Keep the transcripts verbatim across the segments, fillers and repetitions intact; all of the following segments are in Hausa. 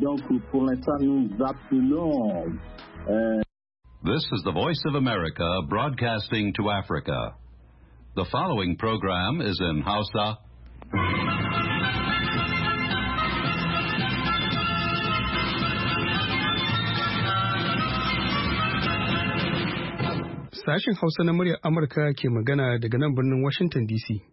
donc pour l'instant nous appelons. Euh... This is the Voice of America broadcasting to Africa. The following program is in Hausa. Sashen Hausa na muryar Amurka ke magana daga nan birnin Washington D C.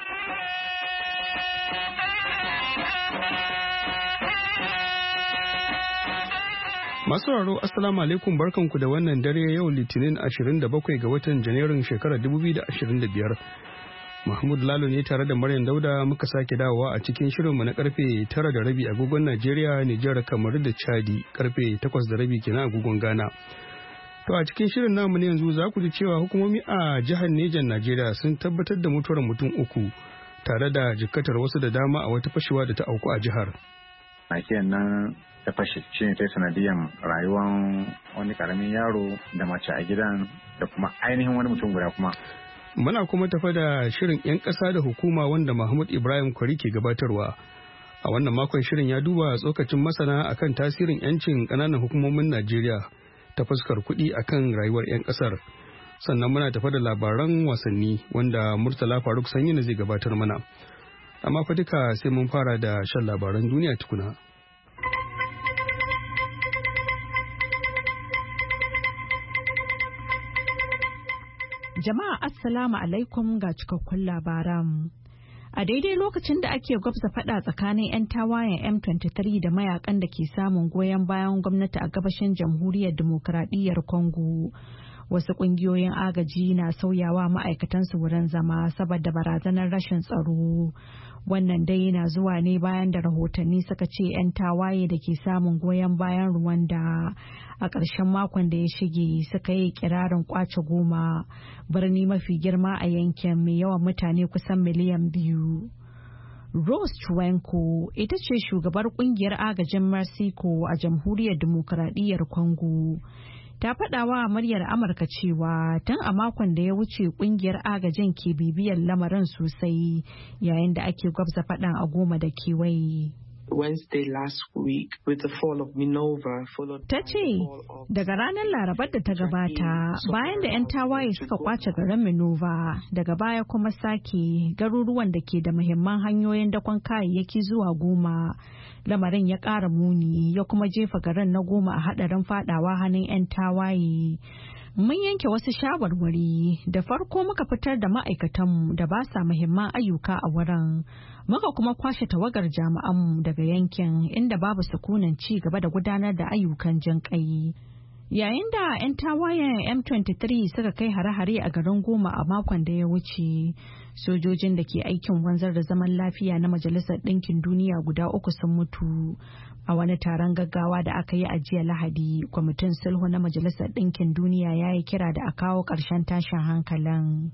Masu sauraro Assalamu alaikum, barkanku da wannan dare yau Litinin ashirin da bakwai ga watan Janairun shekarar dubu biyu da ashirin da biyar. Mahmud Lalo ne tare da Maryam Dauda muka sake dawowa a cikin shirinmu na karfe tara da rabi agogon Najeriya, Nijar, Kamaru da Chadi, karfe takwas da rabi kenan agogon Ghana. To a cikin shirin namu ne yanzu za ku ji cewa hukumomi a jihar Nejan Najeriya sun tabbatar da mutuwar mutum uku tare da jikkatar wasu da dama a wata fashewa da ta auku a jihar. Nakiyar nan ta fashe shi ne ta sanadiyan rayuwar wani karamin yaro da mace a gidan da kuma ainihin wani mutum guda kuma. Muna kuma tafa da shirin 'yan ƙasa da hukuma wanda Mahmud Ibrahim Kwari ke gabatarwa. A wannan makon shirin ya duba tsokacin masana akan tasirin 'yancin ƙananan hukumomin Najeriya ta fuskar kuɗi akan rayuwar 'yan ƙasar. Sannan muna tafa da labaran wasanni wanda Murtala Faruk Sanyina zai gabatar mana. Amma fa duka sai mun fara da shan labaran duniya tukuna. Jama'a Assalamu alaikum ga cikakkun labaran. A daidai lokacin da ake gwabza fada tsakanin 'yan tawayen M twenty-three da mayakan da ke samun goyon bayan gwamnati a gabashin jamhuriyar demokuraɗiyyar Congo, wasu ƙungiyoyin agaji na sauyawa ma'aikatansu wurin zama saboda barazanar rashin tsaro. Wannan dai na zuwa ne bayan da rahotanni suka ce 'yan tawaye da ke samun goyon bayan Rwanda a ƙarshen makon da ya shige suka yi kirarin kwace Goma, birni mafi girma a yankin mai yawan mutane kusan miliyan biyu. Rose Chuenko ita ce shugabar kungiyar agajin Mexico a jamhuriyar demokuraɗiyyar Congo. Ta faɗawa muryar Amurka cewa tun a makon da ya wuce kungiyar agajin ke bibiyar lamarin sosai yayin da ake gwabza faɗan a Goma da kewaye. Wednesday last week with the fall of Minova followed Ta ce daga ranar Larabar da ta gabata bayan da 'yan tawaye suka kwace garin Minova, daga baya kuma sake garuruwan da ke da muhimman hanyoyin dakon kayayyaki zuwa Goma. Lamarin ya ƙara muni ya kuma jefa garin na Goma a haɗarin fadawa hannun 'yan tawaye. Mun yanke wasu shawarwari. Da farko muka fitar da ma'aikatanmu da ba sa muhimman ayyuka a wurin. Muka kuma kwashe tawagar jami'anmu daga yankin inda babu sukunin ci gaba da gudanar da ayyukan jinƙai. Yayin da 'yan tawayen M twenty-three suka kai hare-hare a garin Goma a makon da ya wuce, sojojin da ke aikin wanzar da zaman lafiya na Majalisar Ɗinkin Duniya guda uku sun mutu. A wani taron gaggawa da aka yi a jiya Lahadi, kwamitin sulhu na Majalisar Ɗinkin Duniya ya yi kira da a kawo ƙarshen tashin hankalin.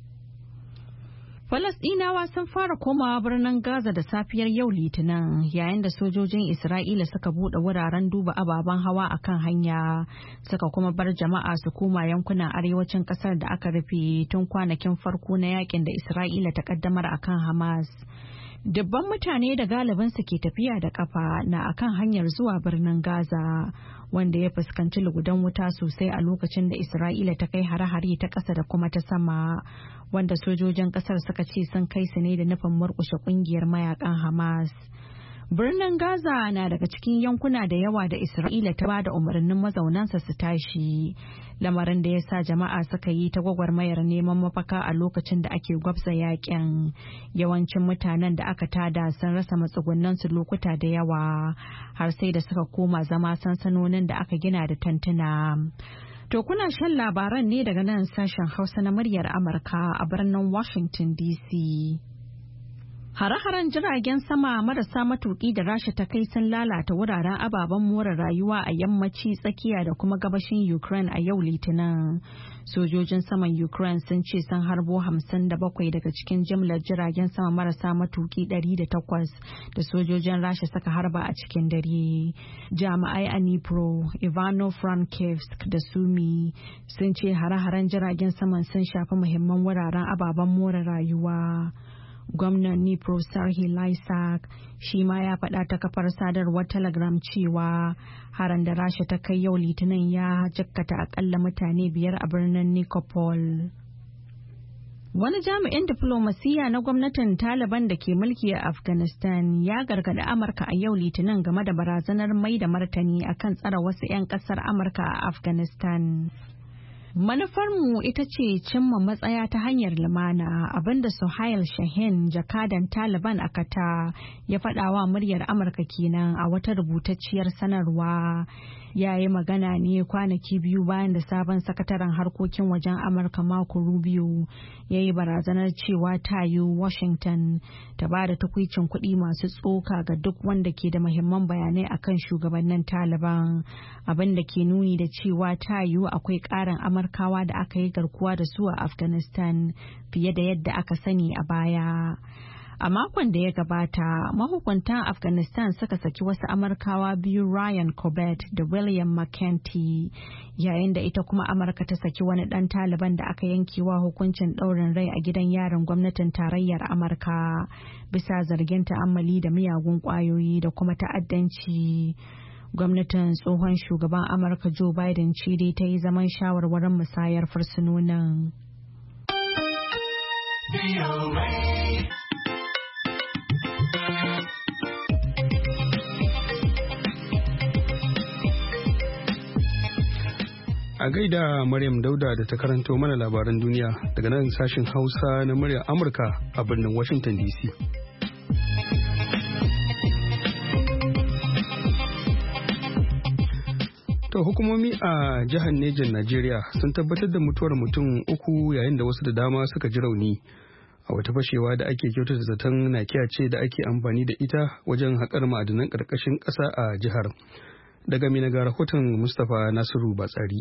Falasɗinawa sun fara komawa birnin Gaza da safiyar yau Litinin yayin da sojojin Isra'ila suka buɗe wuraren duba ababen hawa a kan hanya, suka kuma bar jama'a su koma yankunan arewacin ƙasar da aka rufe tun kwanakin farko na yakin da Isra'ila ta ƙaddamar a kan Hamas. Dubban mutane da galibin su ke tafiya da kafa na akan hanyar zuwa birnin Gaza, wanda ya fuskanci lugudan wuta sosai a lokacin da Isra'ila ta kai hare-hare ta ƙasa da kuma ta sama, wanda sojojin ƙasar suka ce sun kai su ne da nufin murƙushe ƙungiyar mayakan Hamas. Birnin Gaza na daga cikin yankuna da yawa da Isra'ila ta ba da umarnin mazaunansa su tashi, lamarin da ya sa jama'a suka yi ta gwagwarmayar neman mafaka a lokacin da ake gwabza yakin. Yawancin mutanen da aka tada sun rasa matsugunansu lokuta da yawa, har sai da suka koma zama sansanonin da aka gina da tantuna. To kuna shan labaran ne daga nan sashen Hausa na muryar Amurka a birnin Washington D C. Hare-haren jiragen sama marasa matuƙi da Rasha ta kai sun lalata wuraren ababen more rayuwa a yammaci, tsakiya da kuma gabashin Ukraine a yau Litinin. Sojojin saman Ukraine sun ce sun harbo hamsin da bakwai daga cikin jimlar jiragen sama marasa matuƙi ɗari da takwas da sojojin Rasha suka harba a cikin dare. Jami'ai a Dnipro, Ivano-Frankivsk da Sumi sun ce hare-haren jiragen saman sun shafi muhimman wuraren ababen more rayuwa. Gwamnan Nipro Sarhi Lysak shi ma ya faɗa ta kafar sadarwar Telegram cewa haran da Rasha ta kai yau Litinin ya jikkata akalla mutane biyar a birnin Nikopol. Wani jami'in diflomasiyya na gwamnatin Taliban da ke mulki a Afghanistan ya gargaɗi Amurka a yau Litinin game da barazanar mai da martani akan tsare wasu 'yan ƙasar Amurka a Afghanistan. Manufarmu ita ce cimma matsaya ta hanyar lumana, abinda Suhail Shaheen, jakadan Taliban a Qatar, ya faɗawa muryar Amurka kenan a wata rubutacciyar sanarwa. Ya yi magana ne kwanaki biyu bayan da sabon sakataren harkokin wajen Amurka Marco Rubio ya yi barazanar cewa ta yi Washington ta ba da takwicin kuɗi masu tsoka ga duk wanda ke da muhimman bayanai akan shugabannin Taliban, abin da ke nuni da cewa ta yi akwai ƙarin Amurkawa da aka yi garkuwa da su a Afghanistan fiye da yadda aka sani a baya. A makon da ya gabata, mahukuntan Afghanistan suka saki wasu Amurkawa biyu, Ryan Corbett da William McEntee, yayin da ita kuma Amurka ta saki wani ɗan Taliban da aka yankewa hukuncin ɗaurin rai a gidan yarin gwamnatin tarayyar Amurka bisa zargin ta'ammali da miyagun ƙwayoyi da kuma ta'addanci. Gwamnatin tsohon shugaban Amurka Joe Biden ce dai ta yi zaman shawarwarin musayar fursunonin. A gaida Maryam Dauda da ta karanto mana labaran duniya daga nan sashen Hausa na muryar Amurka a birnin Washington D C. To hukumomi a jihar Nejan Najeriya sun tabbatar da mutuwar mutum uku yayin da wasu da dama suka ji rauni a wata fashewa da ake kyautata zaton nakiya ce da ake amfani da ita wajen haƙar ma'adanan ƙarƙashin ƙasa a jihar. Daga Mina ga rahoton Mustapha Nasiru Batsari.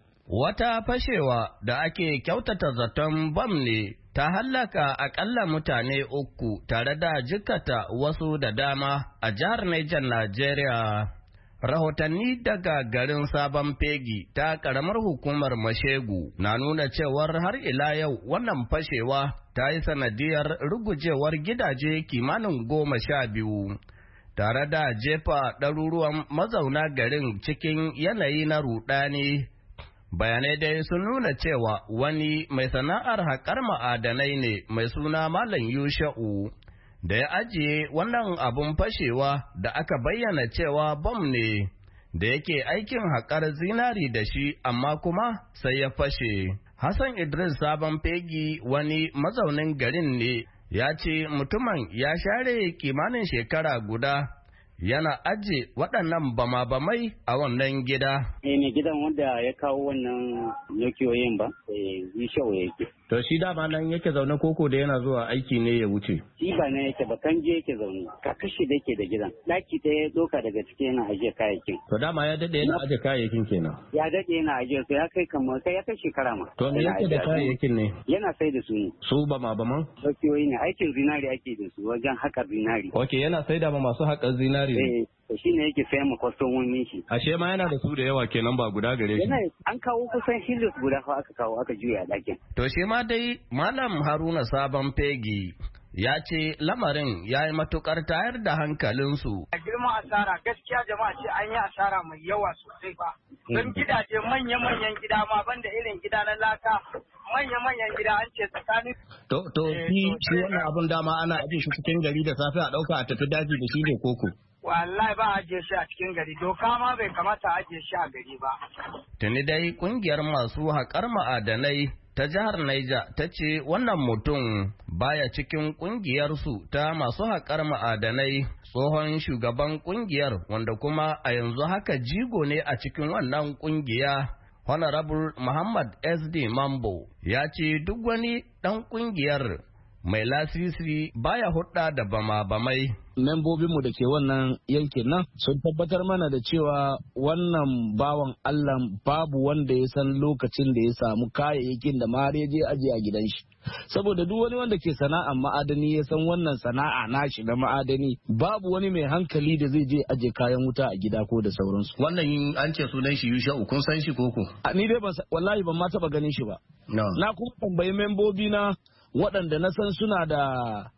Wata fashewa da ake kyautata zaton bam ne ta hallaka akalla mutane uku tare da jikata wasu da dama a jihar Niger, Najeriya. Rahotanni daga garin Sabon Fegi ta karamar hukumar Mashegu na nuna cewar har ila yau wannan fashewa ta yi sanadiyar rugujewar gidaje kimanin goma sha biyu. Tare da jefa ɗaruruwan mazauna garin cikin yanayi na rudani. Bayanai dai sun nuna cewa wani mai sana'ar haƙar ma'adanai ne mai suna Malam Yusha'u da ya ajiye wannan abun fashewa da aka bayyana cewa bom ne da yake aikin haƙar zinari da shi amma kuma sai ya fashe. Hassan Idris Sabon Fegi wani mazaunin garin ne ya ce mutumin ya share kimanin shekara guda yana aje waɗannan bama-bamai a wannan gida. Eh ne gidan wanda ya kawo wannan yakiyoyin ba, eh Yusha'u yake. To shi dama nan yake zaune koko da yana zuwa aiki ne ya wuce? Shi ba nan yake ba, kan je yake zaune. Kakashi da yake da gidan. Daki ɗaya ya doka daga ciki yana ajiye kayayyakin. To dama ya daɗe yana ajiye kayayyakin kenan. Ya daɗe yana ajiye su ya kai kamar kai ya kai shekara ma. To me yake da kayayyakin ne? Yana sai da su ne. Su ba ma ba man? Yakiyoyi ne, aikin zinari ake da su wajen haƙar zinari. Ok, yana sai da ma masu haƙar zinari ne. Eh, to shi ne yake sayan ma kwastomomin shi. Ashe ma yana da su da yawa kenan ba guda gare shi. An kawo kusan hilis guda fa aka kawo aka juya a ɗakin. To shi ma dai Malam Haruna Sabon Fegi ya ce lamarin ya yi matukar tayar da hankalinsu. A girman asara gaskiya jama'a ce an yi asara mai yawa sosai ba. Don gidaje manya-manyan gida ma banda irin gida na laka manya-manyan gida an ce tsakanin. To to shi shi wannan abun dama ana ajiye shi cikin gari da safe a ɗauka a tafi daji da shi ne koko. Wallahi ba a ajiye shi a cikin gari, doka ma bai kamata a ajiye shi a gari ba. Tuni dai kungiyar masu haƙar ma'adanai ta jihar Niger ta ce wannan mutum baya cikin kungiyarsu ta masu haƙar ma'adanai. Tsohon shugaban kungiyar wanda kuma a yanzu haka jigo ne a cikin wannan kungiya, Honorable Muhammad S D Mambo, ya ce duk wani ɗan kungiyar mai lasisi baya hudda da bama-bamai. Membobinmu da ke wannan yankin nan sun tabbatar mana da cewa wannan bawan Allah babu wanda ya san lokacin da ya samu kayayyakin da ma ya je aje a gidan shi. Saboda duk wani wanda ke sana'ar ma'adani ya san wannan sana'a nashi na ma'adani babu wani mai hankali da zai je aje kayan wuta a gida ko da sauransu. Wannan an ce sunan shi Yusha'u, kun san shi koko? Ni dai wallahi ban ma taba ganin shi ba. Na kuma tambayi membobi na waɗanda na san suna da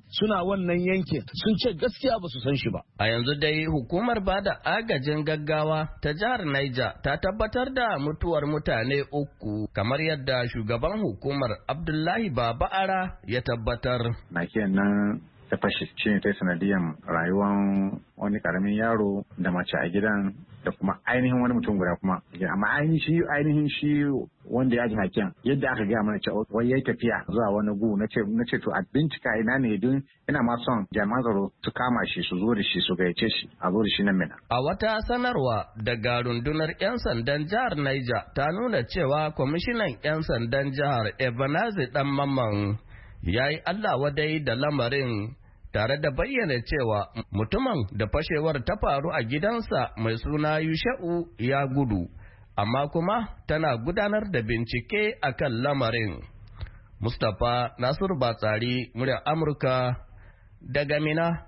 suna wannan yankin sun ce gaskiya ba su san shi ba. A yanzu dai hukumar bada agajin gaggawa ta jihar Niger ta tabbatar da mutuwar mutane uku kamar yadda shugaban hukumar Abdullahi Baba'ara ya tabbatar. Na kenan ta fashe ce ta sanadiyan rayuwar wani karamin yaro da mace a gidan da kuma ainihin wani mutum guda kuma amma ainihin shi ainihin shi wanda ya ji hakiyan yadda aka gaya mana cewa wai yayi tafiya zuwa wani gu na ce na ce to a bincika ina ne don ina ma son jami'an tsaro su kama shi su zo da shi su gayyace shi a zo da shi nan Mina. A wata sanarwa daga rundunar 'yan sandan jihar Niger ta nuna cewa kwamishinan 'yan sandan jihar Ebenezer Dan Mamman ya yi Allah wadai da lamarin tare da bayyana cewa mutumin da fashewar ta faru a gidansa mai suna Yusha'u ya gudu, amma kuma tana gudanar da bincike a kan lamarin. Mustapha Nasiru Batsari, muryar Amurka daga Mina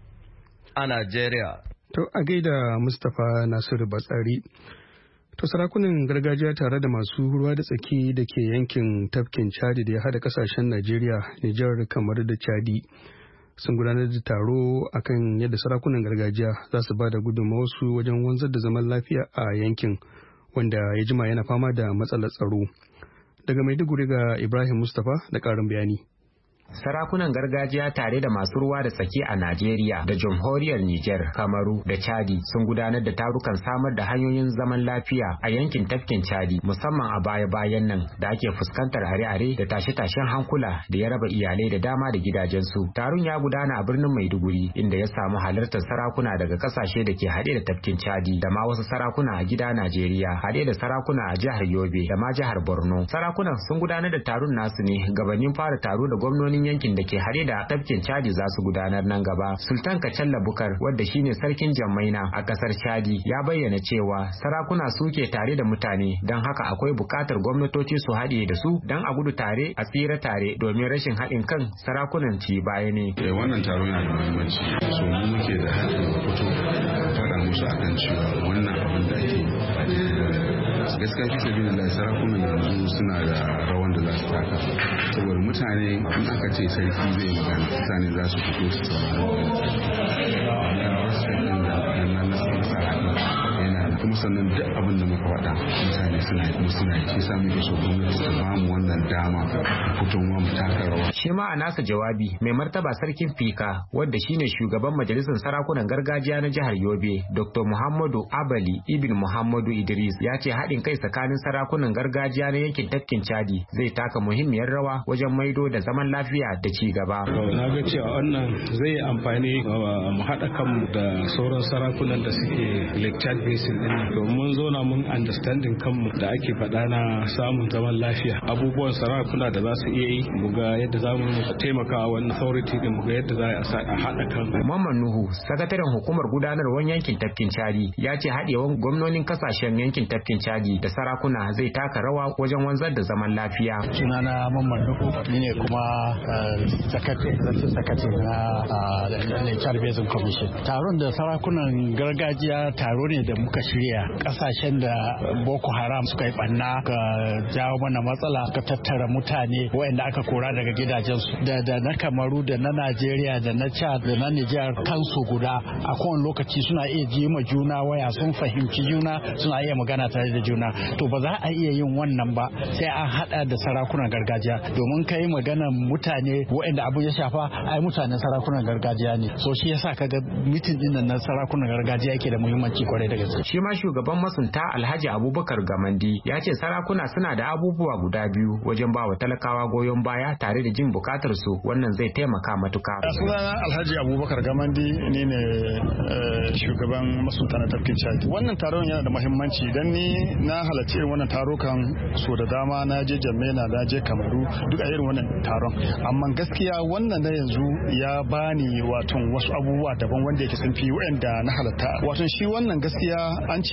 a Najeriya. To a gaida Mustapha Nasiru Batsari. To sarakunan gargajiya tare da masu ruwa da tsaki da ke yankin tafkin Chadi da ya hada kasashen Najeriya, Nijar, kamar da Chadi sun gudanar da taro akan yadda sarakunan gargajiya za su ba da gudunmawarsu wajen wanzar da zaman lafiya a yankin wanda ya jima yana fama da matsalar tsaro. Daga Maiduguri ga Ibrahim Mustapha da ƙarin bayani. Sarakunan gargajiya tare da masu ruwa da tsaki a Najeriya da jamhuriyar Nijar, Kamaru da Chadi sun gudanar da tarukan samar da hanyoyin zaman lafiya a yankin tafkin Chadi, musamman a baya-bayan nan da ake fuskantar are-are da tashe-tashen hankula da ya raba iyalai da dama da gidajensu. Taron ya gudana a birnin Maiduguri inda ya samu halartar sarakuna daga kasashe da ke haɗe da tafkin Chadi da ma wasu sarakuna a gida Najeriya, haɗe da sarakuna a jihar Yobe da ma jihar Borno. Sarakunan sun gudanar da taron nasu ne gabanin fara taro da gwamnoni yankin da ke hade da tafkin Chadi za su gudanar nan gaba. Sultan Kacalla Bukar, wadda shine sarkin Jammaina a kasar Chadi, ya bayyana cewa sarakuna suke tare da mutane, don haka akwai bukatar gwamnatoci su haɗe da su don a gudu tare a tsira tare, domin rashin haɗin kan sarakunan ci baya ne. Wannan taro yana da muhimmanci, so mu muke da haɗin fito faɗa musu akan cewa wannan abin da ake gaskiya fi sabi da sarakunan yanzu suna da rawan da za su taka, saboda mutane in aka ce sarki zai magana mutane za su fito su saurari kuma sannan duk abin da muka faɗa mutane suna yi kuma suna yi shi sa muke so gwamnati ta ba mu wannan dama fito mu mu taka rawa. Shi ma a nasa jawabi mai martaba sarkin Fika wanda shine shugaban majalisar sarakunan gargajiya na jihar Yobe, Doctor Muhammadu Abali Ibn Muhammadu Idris, ya ce haɗin kai tsakanin sarakunan gargajiya na yankin tafkin Chadi zai taka muhimmiyar rawa wajen maido da zaman lafiya da ci gaba. Na ga cewa wannan zai amfani mu haɗa kanmu da sauran sarakunan da suke Lake Chad Basin din domin mun zauna mun understanding kanmu da ake faɗa na samun zaman lafiya. Abubuwan sarakuna da za su iya yi mu ga yadda za mu taimaka wannan authority din mu ga yadda za a haɗa kan. Mamman Nuhu, sakataren hukumar gudanarwar yankin tafkin Chadi, ya ce haɗewan gwamnonin kasashen yankin tafkin Chadi da sarakuna zai taka rawa wajen wanzar da zaman lafiya. Sunana Mamman Nuhu, ni ne kuma sakatare na Lake Chad Basin Commission. Taron da sarakunan gargajiya taro ne da muka shirya kasashen da Boko Haram suka yi banna ka jawo mana matsala ka tattara mutane waɗanda aka kora daga gidajensu da da na Kamaru da na Najeriya da na Chad da na Niger kansu guda a kowane lokaci suna iya ji ma juna waya, sun fahimci juna, suna iya magana tare da juna. To ba za a iya yin wannan ba sai an hada da sarakunan gargajiya, domin kai maganar mutane waɗanda abu ya shafa ai mutanen sarakunan gargajiya ne. So shi yasa kaga mitin din nan na sarakunan gargajiya yake da muhimmanci kwarai da gaske. Shi ma shugaban masunta Alhaji Abubakar Gamandi ya ce sarakuna suna da abubuwa guda biyu wajen ba wa talakawa goyon baya tare da jin bukatar su, wannan zai taimaka matuka. Sunana Alhaji Abubakar Gamandi, ni ne shugaban masunta na tafkin Chad. Wannan taron yana da muhimmanci dan ni na halarci wannan taro kan so da dama, na je Jamena, na je Kamaru, duk a irin wannan taron. Amma gaskiya wannan na yanzu ya bani wato wasu abubuwa daban wanda yake sun fi wanda na halatta. Wato shi wannan gaskiya an ce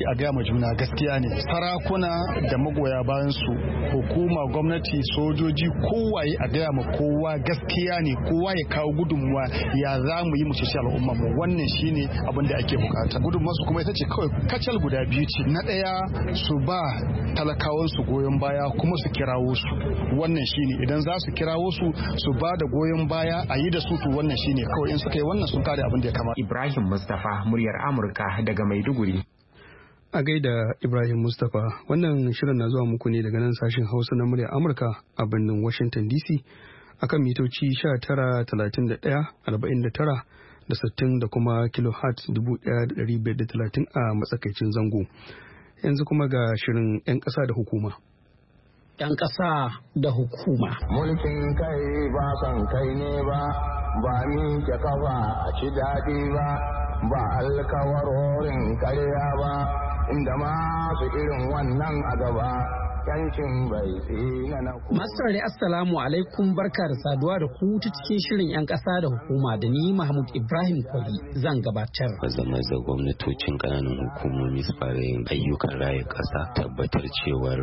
a gaya ma juna gaskiya ne. Sarakuna da magoya bayan su, hukuma, gwamnati, sojoji, kowaye a gaya ma kowa gaskiya ne, kowa ya kawo gudunmuwa ya za mu yi mu ceci al'umma mu. Wannan shine abin da ake bukata. Gudunmuwa su kuma ita ce kawai kacal guda biyu ce. Na ɗaya su ba talakawan su goyon baya kuma su kirawo su. Wannan shine idan za su kirawo su su ba da goyon baya a yi da su to wannan shine kawai in suka yi wannan sun kare abin da ya kamata. Ibrahim Mustapha, muryar Amurka daga Maiduguri. A gaida Ibrahim Mustapha, wannan shirin na zuwa muku ne daga nan sashen Hausa na muryar Amurka a birnin Washington D C akan mitoci sha tara talatin da ɗaya arba'in da tara da sittin da kuma kilohertz dubu ɗaya da ɗari biyar da talatin a matsakaicin zango. Yanzu kuma ga shirin 'yan ƙasa da hukuma. 'Yan ƙasa da hukuma. Mulkin kai ba son kai ne ba, ba ni ke kafa a ci daɗi ba, ba alkawarorin karya ba, inda masu irin wannan a gaba. Yancin bai tsina na ku. Masu assalamu alaikum, barka da saduwa da ku ta cikin shirin 'yan ƙasa da hukuma da ni Mahmud Ibrahim Kwari zan gabatar. Zama da gwamnatocin ƙananan hukumomi su fara yin ayyukan raya ƙasa, tabbatar cewar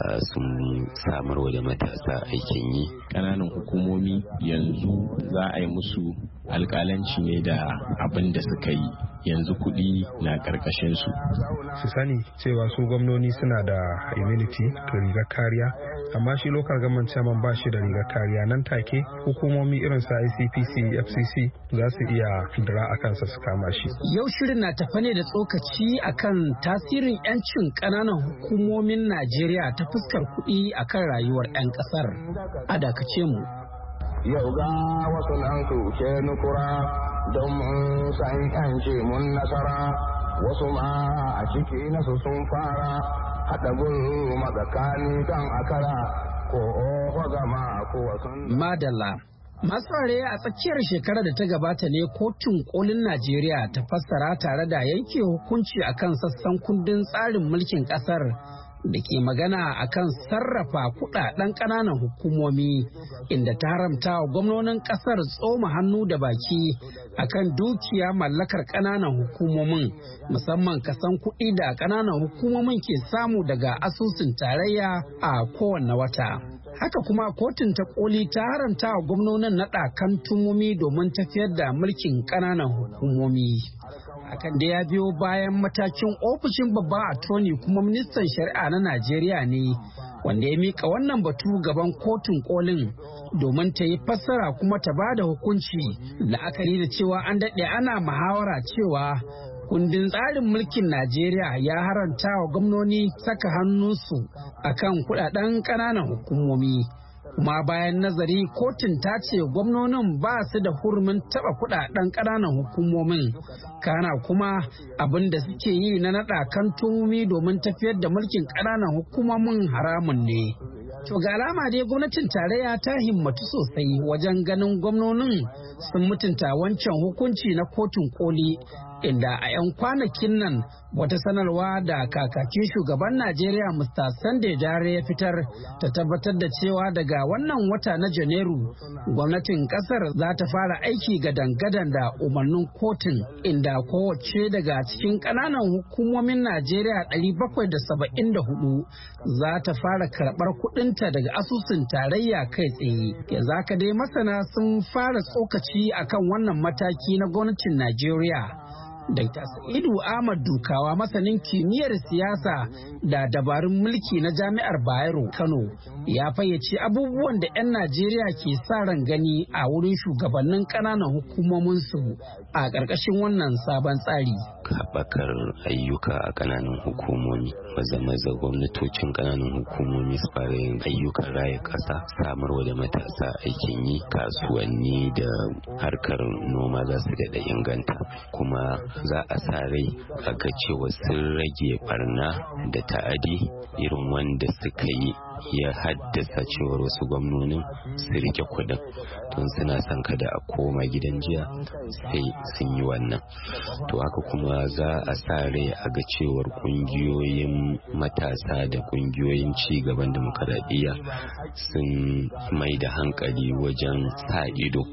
sun samar da matasa aikin yi. Ƙananan hukumomi yanzu za a yi musu alƙalanci ne da abin da suka yi, yanzu kuɗi na ƙarƙashin su. Su sani cewa su gwamnoni suna da immunity to rigar kariya, amma shi local government chairman ba shi da rigar kariya. Nan take hukumomi irin su I C P C, F C C za su iya dira a kansa su kama shi. Yau shirin na tafa ne da tsokaci akan tasirin 'yancin ƙananan hukumomin Najeriya ta fuskar kuɗi akan rayuwar 'yan ƙasar. A dakace mu. Yau ga wasu nan kuke nukura don mun san 'yanci mun nasara, wasu ma a ciki nasu sun fara haɗa gulu matsakani kan akara ko oho gama ko wasun. Madalla. Masare a tsakiyar shekarar da ta gabata ne kotun kolin Najeriya ta fassara tare da yanke hukunci akan sassan kundin tsarin mulkin kasar da ke magana akan sarrafa kudaden ƙananan hukumomi, inda ta haramta wa gwamnonin kasar tsoma hannu da baki akan dukiya mallakar ƙananan hukumomin, musamman kasan kuɗi da ƙananan hukumomin ke samu daga asusun tarayya a kowane wata. Haka kuma kotun ta koli ta haramta wa gwamnonin naɗa kantumomi domin tafiyar da mulkin ƙananan hukumomi. Hakan da ya biyo bayan matakin ofishin babban attorney kuma ministan shari'a na Najeriya ne, wanda ya mika wannan batu gaban kotun kolin domin ta yi fassara kuma ta ba da hukunci, la'akari da cewa an daɗe ana muhawara cewa kundin tsarin mulkin Najeriya ya haranta wa gwamnoni saka hannunsu akan kudaden ƙananan hukumomi. Kuma bayan nazari kotun ta ce gwamnonin ba su da hurumin taɓa kudaden ƙananan hukumomin, kana kuma abin da suke yi na naɗa kantomomi domin tafiyar da mulkin ƙananan hukumomin haramun ne. To ga alama dai gwamnatin tarayya ta himmatu sosai wajen ganin gwamnonin sun mutunta wancan hukunci na kotun koli, inda a 'yan kwanakin nan wata sanarwa da kakakin shugaban Najeriya Mister Sunday Dare ya fitar ta tabbatar da cewa daga wannan wata na Janairu gwamnatin kasar za ta fara aiki ga dangadan da umarnin kotun, inda kowace daga cikin ƙananan hukumomin Najeriya ɗari bakwai da saba'in da hudu za ta fara karɓar kuɗinta daga asusun tarayya kai tsaye. Yanzu haka dai masana sun fara tsokaci akan wannan mataki na gwamnatin Najeriya. Dakta Sa'idu Ahmad Dukawa, masanin kimiyyar siyasa da dabarun mulki na Jami'ar Bayero Kano, ya fayyace abubuwan da 'yan Najeriya ke sa ran gani a wurin shugabannin ƙananan hukumominsu a ƙarƙashin wannan sabon tsari. Haɓakar ayyuka a ƙananan hukumomi, maza-maza gwamnatocin ƙananan hukumomi su fara yin ayyukan raya ƙasa, samarwa da matasa aikin yi, kasuwanni da harkar noma za su daɗa inganta, kuma za a sa rai a ga cewa sun rage barna da ta'adi irin wanda suka yi ya haddasa cewar wasu gwamnonin su rike kudin don suna son kada a koma gidan jiya sai sun yi wannan. To haka kuma za a sa rai a ga cewar kungiyoyin matasa da kungiyoyin ci gaban demokaradiyya sun mai da hankali wajen sa ido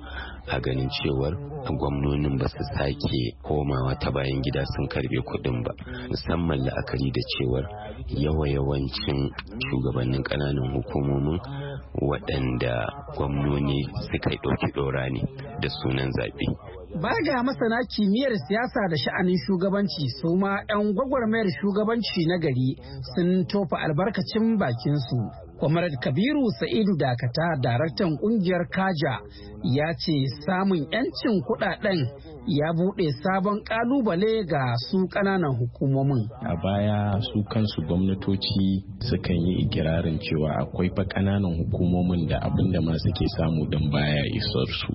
a ganin cewar gwamnonin ba su sake komawa ta bayan gida sun karbe kuɗin ba, musamman la'akari da cewar yawa-yawancin shugabannin ƙananan hukumomin waɗanda gwamnoni suka yi ɗauki ɗora ne da sunan zaɓe. Ba ga masana kimiyyar siyasa da sha'anin shugabanci, su ma 'yan gwagwarmayar shugabanci na gari sun tofa albarkacin bakinsu. Kwamar Kabiru Sa'idu Dakata, daraktan kungiyar Kaja, ya ce samun 'yancin kudaden ya buɗe sabon kalubale ga su ƙananan hukumomin. A baya su kansu gwamnatoci sukan yi ikirarin cewa akwai fa ƙananan hukumomin da abin da ma suke samu don baya isar su,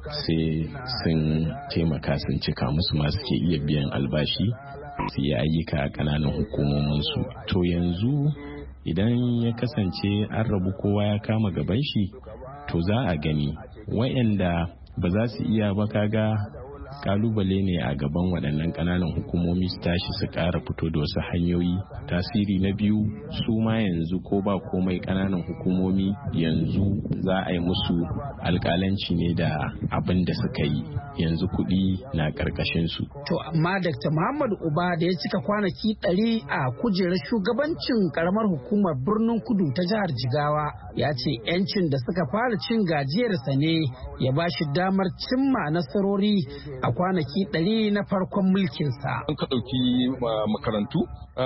sai sun taimaka sun cika musu ma suke iya biyan albashi su yi ayyuka a ƙananan hukumominsu. To yanzu idan ya kasance an rabu kowa ya kama gaban shi, to za a gani wayanda ba za su iya ba, kaga kalubale ne a gaban waɗannan ƙananan hukumomi su tashi su ƙara fito da wasu hanyoyi. Tasiri na biyu, su ma yanzu ko ba komai ƙananan hukumomi yanzu za a yi musu alƙalanci ne da abin da suka yi, yanzu kuɗi na ƙarƙashin su. To amma Dakta Muhammad Uba da ya cika kwanaki ɗari a kujerar shugabancin ƙaramar hukumar birnin Kudu ta jihar Jigawa, ya ce 'yancin da suka fara cin gajiyarsa ne ya ba shi damar cimma nasarori a kwanaki ɗari na farkon mulkinsa. An ka ɗauki makarantu,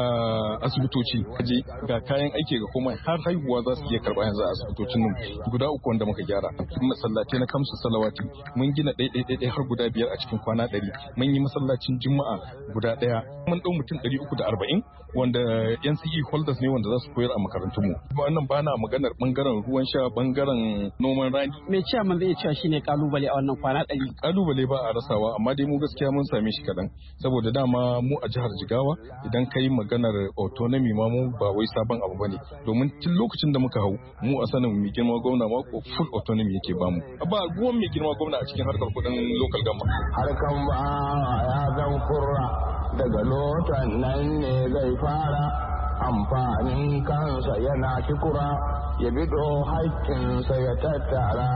asibitoci, kaje ga kayan aiki ga komai, har haihuwa za su iya karɓa yanzu a asibitocin nan guda uku wanda muka gyara. Masallatai na kamsu salawati mun gina ɗaiɗaiɗaiɗai har guda biyar a cikin kwana ɗari. Mun yi masallacin juma'a guda ɗaya. Mun ɗau mutum ɗari uku da arba'in wanda N C E holders ne wanda za su koyar a makarantunmu. Wannan ba na maganar ɓangaren ruwan sha, ɓangaren noman rani. Me cewa man zai cewa shine kalubale a wannan kwana ɗari? Kalubale ba a rasawa, amma dai mu gaskiya mun same shi kaɗan, saboda dama mu a jihar Jigawa idan ka yi maganar autonomy ma mu ba wai sabon abu bane, domin tun lokacin da muka hau mu a sanin mai girma gwamna ma full autonomy yake bamu, ba ruwan mai girma gwamna a cikin harkar kudin local government. Harkan ba ya zan kurra daga lotan nan ne zai fara amfanin kansa yana kikura ya bido haƙƙinsa ya tattara.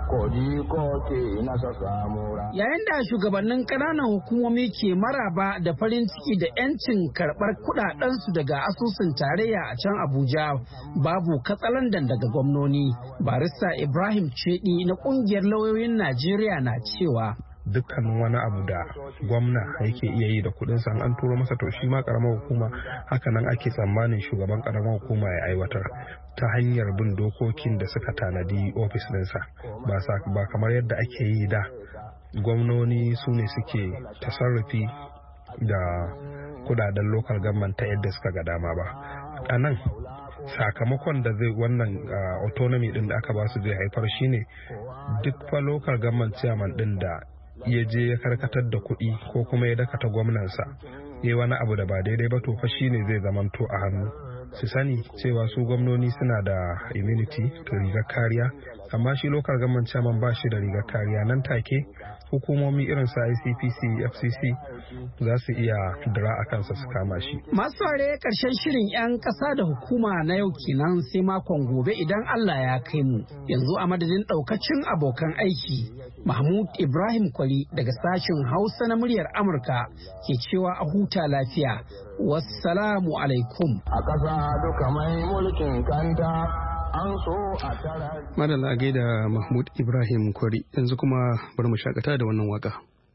Yayin da shugabannin ƙananan hukumomi ke maraba da farin ciki da 'yancin karɓar kuɗaɗensu daga asusun tarayya a can Abuja, babu katsalandan daga gwamnoni. Barista Ibrahim Cedi na ƙungiyar lauyoyin Najeriya na cewa dukkan wani abu da gwamna yake iya yi da kudinsa an turo masa, to shi ma karamar hukuma hakanan ake tsammanin shugaban karamar hukuma ya aiwatar ta hanyar bin dokokin da suka tanadi ofis ɗinsa, ba kamar yadda ake yi da gwamnoni su ne suke tasarrufi da kudaden local government ta yadda suka ga dama ba. A nan sakamakon da zai wannan autonomy din da aka ba su zai haifar shine duk fa local government chairman din da ya je ya karkatar da kuɗi ko kuma ya dakata gwamnansa ya wani abu da ba daidai ba, to fa shine zai zamanto a hannu. Su sani cewa su gwamnoni suna da immunity, to rigar kariya, amma shi local government chairman ba shi da rigar kariya. Nan take hukumomi irin su I C P C, F C C za su iya dira a kansa su kama shi. Masu ware karshen shirin 'yan ƙasa da hukuma na yau kenan, sai makon gobe idan Allah ya kai mu. Yanzu a madadin ɗaukacin abokan aiki, Mahmud Ibrahim Kwari daga sashen Hausa na muryar Amurka ke cewa a huta lafiya. Wassalamu alaikum. A ƙasa duka mai mulkin kanta an so a tara. Madalla gaida Mahmud Ibrahim Kwari, yanzu kuma bari mu shakata da wannan waka.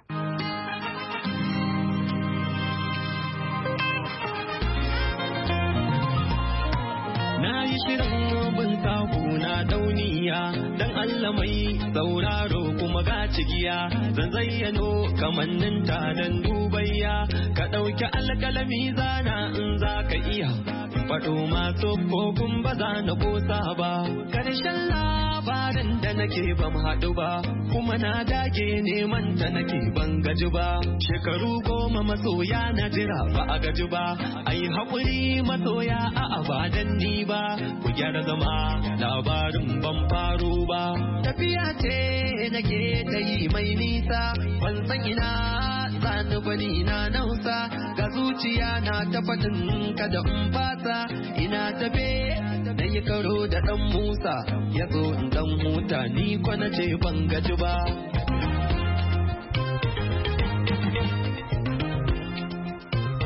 Na yi shirin bin sahu na dauniya, dan Allah mai sauraro kuma ga cigiya, zan zayyano kamannin ta dan dubayya, ka ɗauki alƙalami zana in za ka iya. Faɗo masu kofin ba za na ƙosa ba, ƙarshen labarin da nake ban haɗu ba, kuma na dage neman ta nake ban gaji ba. Shekaru goma masoya na jira ba a gaji ba, ai haƙuri masoya a abadan ni ba, ku gyara zama labarin ban faro ba. Tafiya ce nake ta yi mai nisa, ban san ina sani bani na nausa, ga zuciya na ta faɗin kada in fasa. Ina tafe na yi karo da ɗan Musa, ya zo in ɗan huta ni kwa na ce ban gaji ba.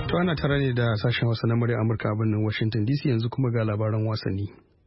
To ana tare ne da sashen Hausa na murya Amurka a birnin Washington D C, yanzu kuma ga labaran wasanni.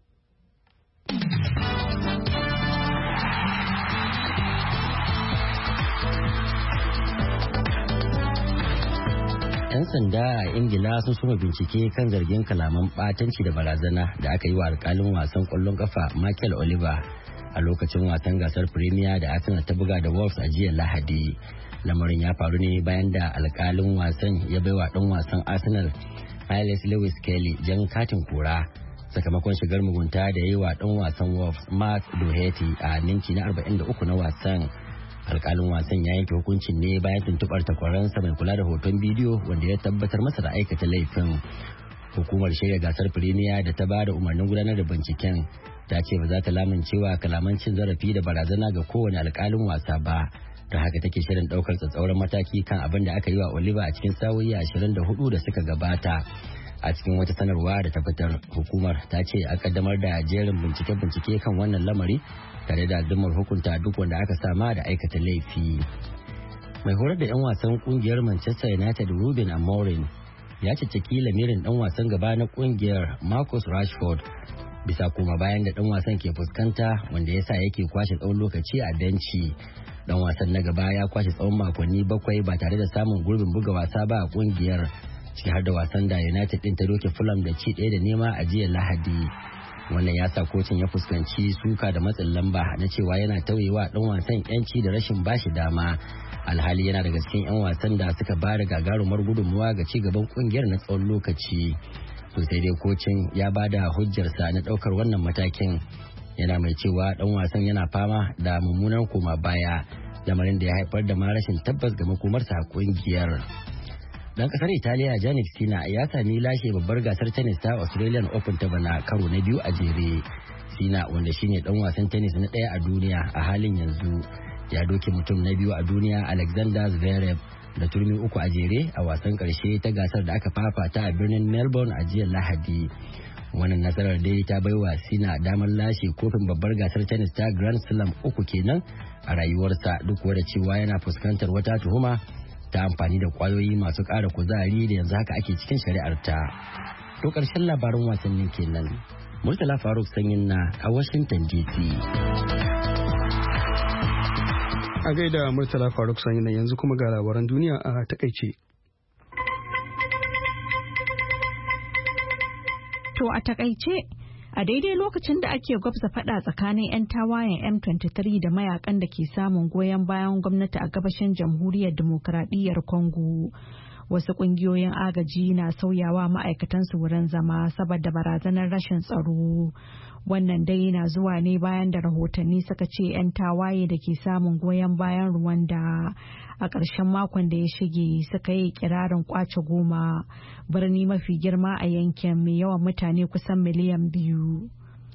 'Yan sanda a Ingila sun soma bincike kan zargin kalaman ɓatanci da barazana da aka yi wa alkalin wasan ƙwallon ƙafa Michael Oliver a lokacin wasan gasar Premier da Arsenal ta buga da Wolves a jiya Lahadi. Lamarin ya faru ne bayan da alkalin wasan ya baiwa ɗan wasan Arsenal Miles Lewis Kelly jan katin kura sakamakon shigar mugunta da yi wa ɗan wasan Wolves Mark Doherty a minti na arba'in da uku na wasan. Alkalin wasan ya yanke hukuncin ne bayan tuntubar takwaransa mai kula da hoton bidiyo wanda ya tabbatar masa da aikata laifin. Hukumar shirya gasar Premier da ta ba da umarnin gudanar da binciken ta ce ba za ta lamuncewa kalaman cin zarafi da barazana ga kowane alkalin wasa ba. Da haka take shirin daukar tsatsauran mataki kan abin da aka yi wa Oliver a cikin sa'o'i ashirin da hudu da suka gabata. A cikin wata sanarwa da ta fitar, hukumar ta ce a kaddamar da jerin bincike-bincike kan wannan lamari tare da addumar hukunta duk wanda aka sama da aikata laifi. Mai horar da 'yan wasan kungiyar Manchester United Ruben Amorim ya cicciki lamirin dan wasan gaba na kungiyar Marcus Rashford bisa kuma bayan da dan wasan ke fuskanta wanda ya sa yake kwashe tsawon lokaci a benci. Dan wasan na gaba ya kwashe tsawon makonni bakwai ba tare da samun gurbin buga wasa ba a kungiyar, ciki har da wasan da United din ta doke Fulham da ci ɗaya da nema a jiya Lahadi. Wannan ya sa kocin ya fuskanci suka da matsin lamba na cewa yana tauyewa dan wasan yanci da rashin bashi dama, alhali yana daga cikin 'yan wasan da suka bada gagarumar gudunmuwa ga ci gaban kungiyar na tsawon lokaci. To sai dai kocin ya bada hujjarsa na daukar wannan matakin, yana mai cewa dan wasan yana fama da mummunan koma baya, lamarin da ya haifar da ma rashin tabbas ga makomarsa a kungiyar. Dan kasar Italiya Jannik Sinner ya sami lashe babbar gasar tennis ta Australian Open ta bana karo na biyu a jere. Sinner, wanda shine dan wasan tennis na daya a duniya a halin yanzu, ya doke mutum na biyu a duniya Alexander Zverev da turmi uku a jere a wasan karshe ta gasar da aka fafata a birnin Melbourne a jiya Lahadi. Wannan nasarar dai ta baiwa Sinner damar lashe kofin babbar gasar tennis ta Grand Slam uku kenan a rayuwarsa, duk da cewa yana fuskantar wata tuhuma ta amfani da kwayoyi masu ƙara kuzari da yanzu haka ake cikin shari'ar ta. To ƙarshen labarin wasannin kenan. Murtala Faruk Sanyin na a Washington D C. A gaida Murtala Faruk Sanyin yanzu kuma ga labaran duniya a takaice. To a takaice, a daidai lokacin da ake gwabza fada tsakanin 'yan tawayen M twenty-three da mayakan da ke samun goyon bayan gwamnati a gabashin jamhuriyar demokuraɗiyyar Congo, wasu ƙungiyoyin agaji na sauyawa ma'aikatansu wurin zama saboda barazanar rashin tsaro. Wannan dai na zuwa ne bayan da rahotanni suka ce 'yan tawaye da ke samun goyon bayan Rwanda a ƙarshen makon da ya shige suka yi kirarin kwace Goma, birni mafi girma a yankin mai yawan mutane kusan miliyan biyu.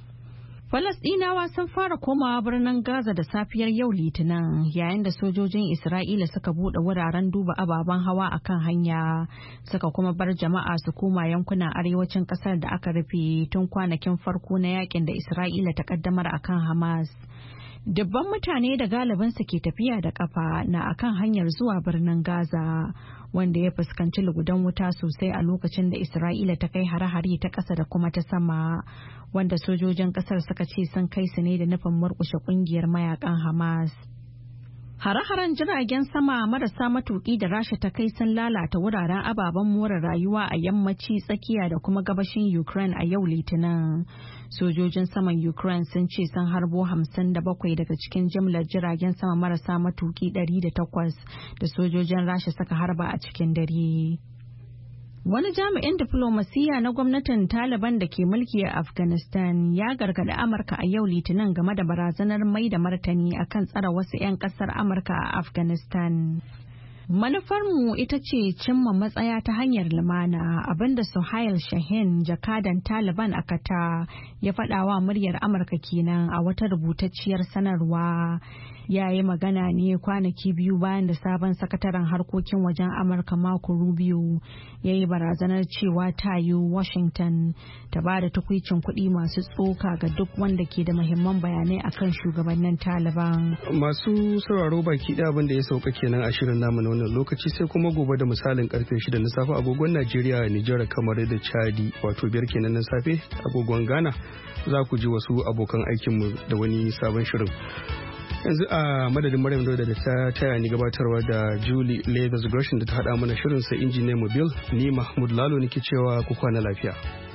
Falasɗinawa sun fara komawa birnin Gaza da safiyar yau Litinin, yayin da sojojin Isra'ila suka buɗe wuraren duba ababen hawa a kan hanya, suka kuma bar jama'a su koma yankunan arewacin ƙasar da aka rufe tun kwanakin farko na yakin da Isra'ila ta ƙaddamar a kan Hamas. Dubban mutane da galibinsu ke tafiya da kafa na akan hanyar zuwa birnin Gaza, wanda ya fuskanci lugudan wuta sosai a lokacin da Isra'ila ta kai hare-hare ta ƙasa da kuma ta sama, wanda sojojin ƙasar suka ce sun kai su ne da nufin murƙushe ƙungiyar mayakan Hamas. Hare-haren jiragen sama marasa matuƙi da Rasha ta kai sun lalata wuraren ababen more rayuwa a yammaci, tsakiya da kuma gabashin Ukraine a yau Litinin. Sojojin saman Ukraine sun ce sun harbo hamsin da bakwai daga cikin jimlar jiragen sama marasa matuƙi ɗari da takwas da sojojin Rasha suka harba a cikin dare. Wani jami'in diflomasiyya na gwamnatin Taliban da ke mulki a Afghanistan ya gargaɗi Amurka a yau Litinin game da barazanar mai da martani akan tsare wasu 'yan ƙasar Amurka a Afghanistan. Manufarmu ita ce cimma matsaya ta hanyar lumana, abinda Suhail Shahin, jakadan Taliban a Qatar, ya faɗawa muryar Amurka kenan a wata rubutacciyar sanarwa. Ya yi magana ne kwanaki biyu bayan da sabon sakataren harkokin wajen Amurka Marco Rubio ya yi barazanar cewa ta yi Washington ta ba da tukwicin kuɗi masu tsoka ga duk wanda ke da muhimman bayanai akan shugabannin Taliban. Masu sauraro baki ɗaya abin da ya sauka kenan a shirin namu na wannan lokaci sai kuma gobe da misalin karfe shida na safe agogon Najeriya, Nijar, kamar da Chadi wato biyar kenan na safe agogon Ghana za ku ji wasu abokan aikinmu da wani sabon shirin. Yanzu a madadin Maryam Dauda da ta taya ni gabatarwa da Julie Leathers Gresham da ta haɗa mana shirin sa injiniyan Mobil, ni Mahmud Lalo nake cewa ku kwana lafiya.